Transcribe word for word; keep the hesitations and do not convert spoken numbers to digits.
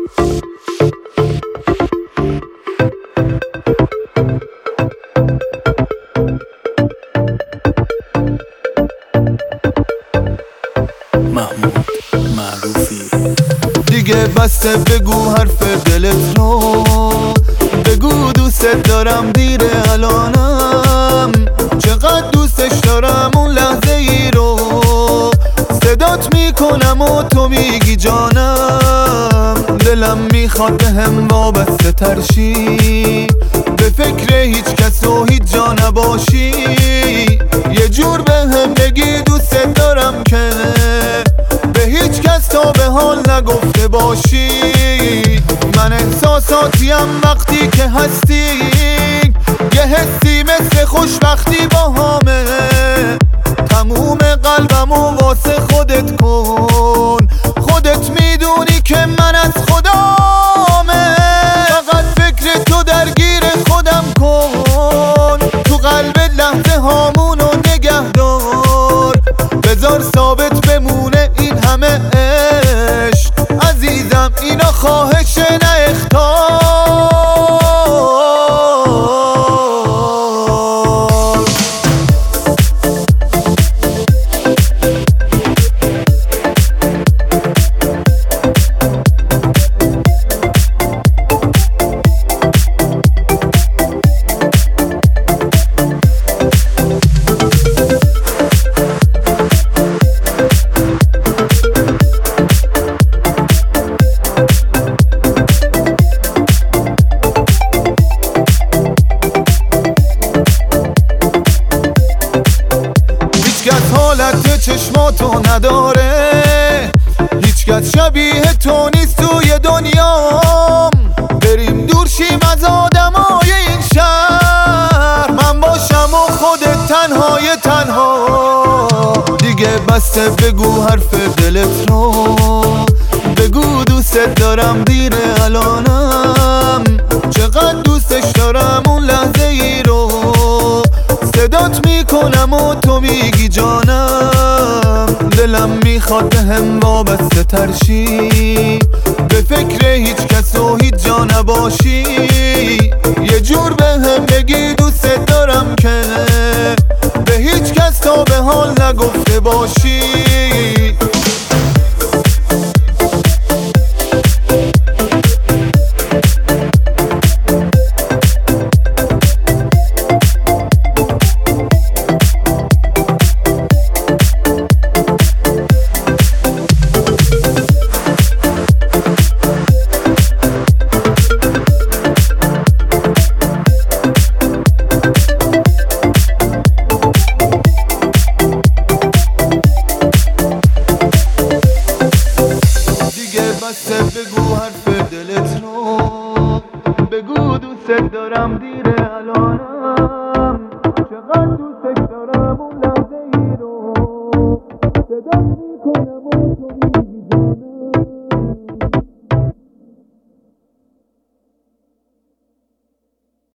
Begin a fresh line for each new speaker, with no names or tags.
محمود معروفی.
دیگه بسته بگو حرف دلت رو، بگو دوست دارم دیره الانم، چقدر دوستش دارم اون لحظه ای رو صدات میکنم و تو میگی جانم. دلم میخواد به هم وابسته ترشی، به فکر هیچ کس و هیچ جا نباشی، یه جور به هم بگی دوست دارم که به هیچ کس تا به حال نگفته باشی. من احساساتیم وقتی که هستی، یه حسی مثل خوشبختی با همه، تموم قلبمو واسه خودت کن، خودت میدونی که من از خدامه، فقط فکر تو درگیر خودم کن، تو قلب لحظه هامونو نگه دار، بذار ثابت بمونه این همه عشق عزیزم، اینا خواهشه نه اختار. حالت چشماتو نداره، هیچکس شبیه تو نیست توی دنیام، بریم دور شیم از آدمای این شهر، من باشم و خودت تنهای تنها. دیگه بسته بگو حرف دلت رو، بگو دوست دارم دیره الانم، چقدر دوستش دارم اون لحظه ای رو صدات میکنم و تو میگی جانم. دلم میخواد به هم وابسته ترشی، به فکر هیچ کس و هیچ جا نباشی، یه جور به هم بگی دوست دارم که به هیچ کس تا به حال نگفته باشی. بسته بگو حرف دلت رو، بگو دوست دارم دیره الانم، چقدر دوستش دارم اون لحظه ای رو صدا میکنم.